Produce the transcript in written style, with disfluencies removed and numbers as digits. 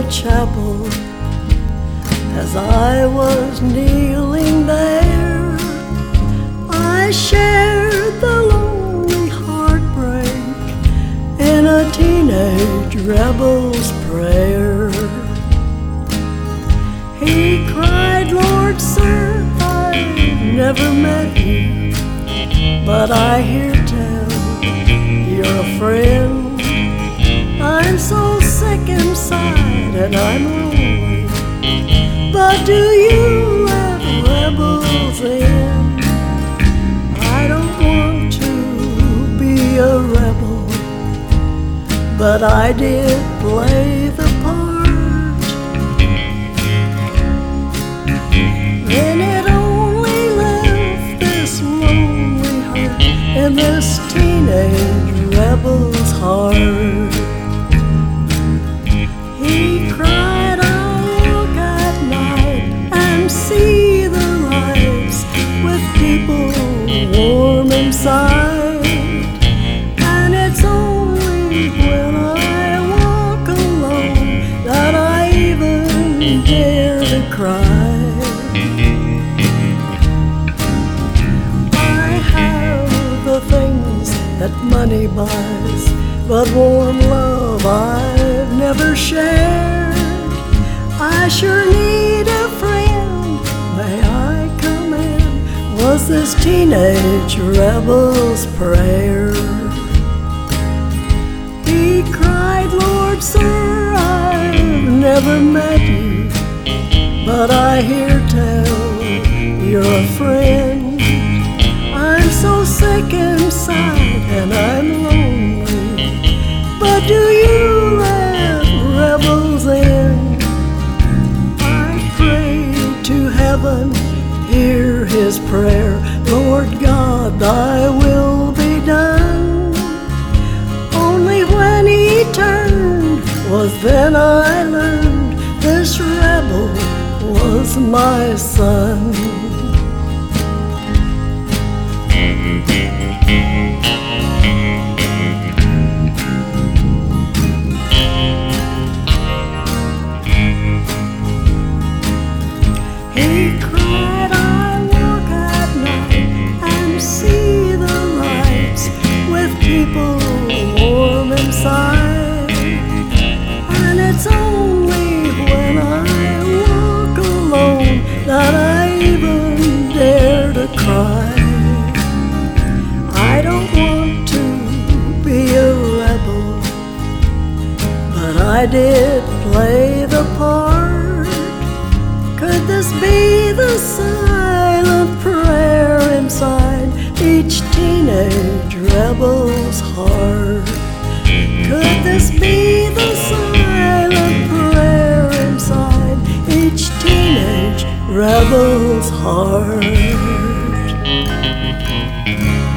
the chapel. As I was kneeling there, I shared the lonely heartbreak in a teenage rebel's prayer. He cried, "Lord, sir, I've never met you, but I hear tell you're a friend. I'm so sick inside and I'm lonely, but do you let rebels in? I don't want to be a rebel, but I did play the part. And it only left this lonely heart in this teenage rebel's heart." He cried, "I'll walk at night and see the lights with people warm inside. And it's only when I walk alone that I even dare to cry. I have the things that money buys, but warm love I've never shared. I sure need a friend, may I come in?" was this teenage rebel's prayer. He cried, "Lord, sir, I've never met you, but I hear tell you're a friend. I'm so sick inside and I'm lonely, but do you let rebels in? I pray to heaven, hear his prayer. Lord God, thy will be done." Only when he turned was then I learned this rebel was my son. He cried, "I walk at night and see the lights with people warm inside. And it's only when I walk alone that I even dare to cry. I don't want to be a rebel, but I did play the part. Could this be the silent prayer inside each teenage rebel's heart? Could this be the silent prayer inside each teenage rebel's heart?